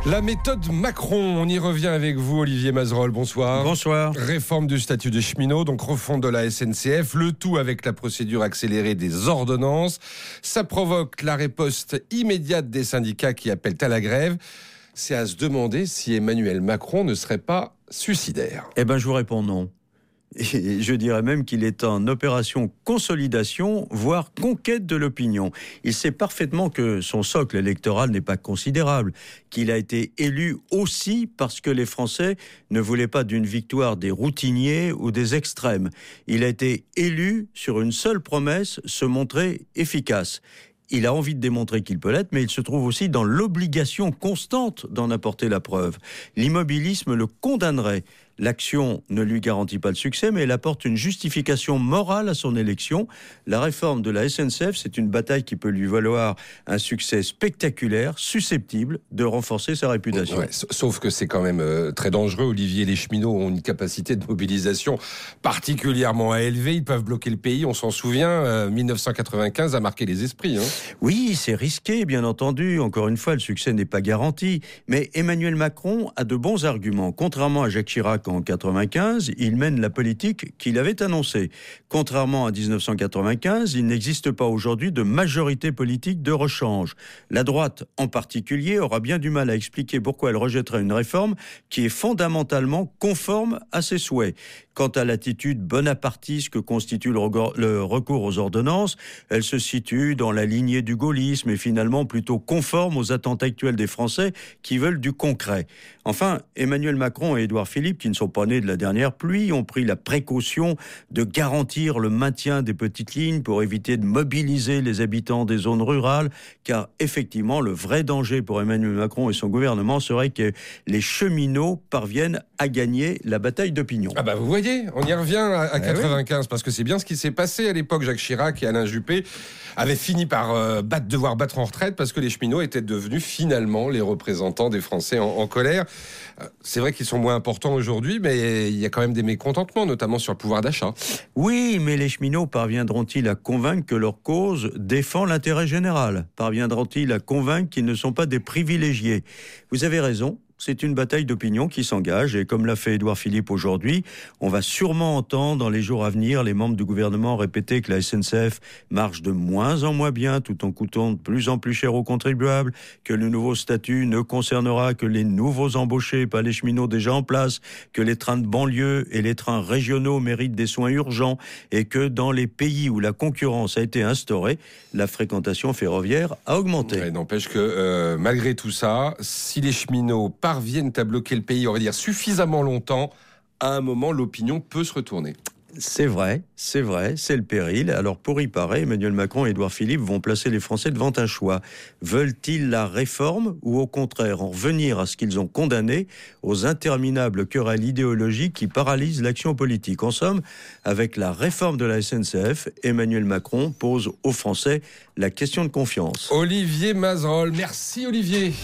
La méthode Macron, on y revient avec vous, Olivier Mazerolle, bonsoir. Bonsoir. Réforme du statut des cheminots, donc refonte de la SNCF, le tout avec la procédure accélérée des ordonnances. Ça provoque la riposte immédiate des syndicats qui appellent à la grève. C'est à se demander si Emmanuel Macron ne serait pas suicidaire. Eh bien, je vous réponds non. Et je dirais même qu'il est en opération consolidation, voire conquête de l'opinion. Il sait parfaitement que son socle électoral n'est pas considérable, qu'il a été élu aussi parce que les Français ne voulaient pas d'une victoire des routiniers ou des extrêmes. Il a été élu sur une seule promesse, se montrer efficace. Il a envie de démontrer qu'il peut l'être, mais il se trouve aussi dans l'obligation constante d'en apporter la preuve. L'immobilisme le condamnerait. L'action ne lui garantit pas le succès, mais elle apporte une justification morale à son élection. La réforme de la SNCF, c'est une bataille qui peut lui valoir un succès spectaculaire, susceptible de renforcer sa réputation. Ouais, sauf que c'est quand même très dangereux, Olivier. Les cheminots ont une capacité de mobilisation particulièrement élevée. Ils peuvent bloquer le pays. On s'en souvient, 1995 a marqué les esprits. Oui, c'est risqué, bien entendu. Encore une fois, le succès n'est pas garanti. Mais Emmanuel Macron a de bons arguments. Contrairement à Jacques Chirac, en 1995, il mène la politique qu'il avait annoncée. Contrairement à 1995, il n'existe pas aujourd'hui de majorité politique de rechange. La droite, en particulier, aura bien du mal à expliquer pourquoi elle rejetterait une réforme qui est fondamentalement conforme à ses souhaits. Quant à l'attitude bonapartiste que constitue le recours aux ordonnances, elle se situe dans la lignée du gaullisme et finalement plutôt conforme aux attentes actuelles des Français qui veulent du concret. Enfin, Emmanuel Macron et Édouard Philippe, qui ne sont pas nés de la dernière pluie, ont pris la précaution de garantir le maintien des petites lignes pour éviter de mobiliser les habitants des zones rurales, car effectivement, le vrai danger pour Emmanuel Macron et son gouvernement serait que les cheminots parviennent à gagner la bataille d'opinion. Ah bah vous voyez, on y revient à 95, parce que c'est bien ce qui s'est passé à l'époque. Jacques Chirac et Alain Juppé avaient fini par devoir battre en retraite parce que les cheminots étaient devenus finalement les représentants des Français en colère. C'est vrai qu'ils sont moins importants aujourd'hui, mais il y a quand même des mécontentements, notamment sur le pouvoir d'achat. Oui, mais les cheminots parviendront-ils à convaincre que leur cause défend l'intérêt général ? Parviendront-ils à convaincre qu'ils ne sont pas des privilégiés ? Vous avez raison. C'est une bataille d'opinion qui s'engage et comme l'a fait Édouard Philippe aujourd'hui, on va sûrement entendre dans les jours à venir les membres du gouvernement répéter que la SNCF marche de moins en moins bien tout en coûtant de plus en plus cher aux contribuables, que le nouveau statut ne concernera que les nouveaux embauchés, pas les cheminots déjà en place, que les trains de banlieue et les trains régionaux méritent des soins urgents et que dans les pays où la concurrence a été instaurée, la fréquentation ferroviaire a augmenté. Ouais, n'empêche que malgré tout ça, si les cheminots parviennent à bloquer le pays, on va dire suffisamment longtemps, à un moment, l'opinion peut se retourner. C'est vrai, c'est le péril. Alors pour y parer, Emmanuel Macron et Édouard Philippe vont placer les Français devant un choix. Veulent-ils la réforme ou au contraire en revenir à ce qu'ils ont condamné, aux interminables querelles idéologiques qui paralysent l'action politique ? En somme, avec la réforme de la SNCF, Emmanuel Macron pose aux Français la question de confiance. Olivier Mazerolle, merci Olivier.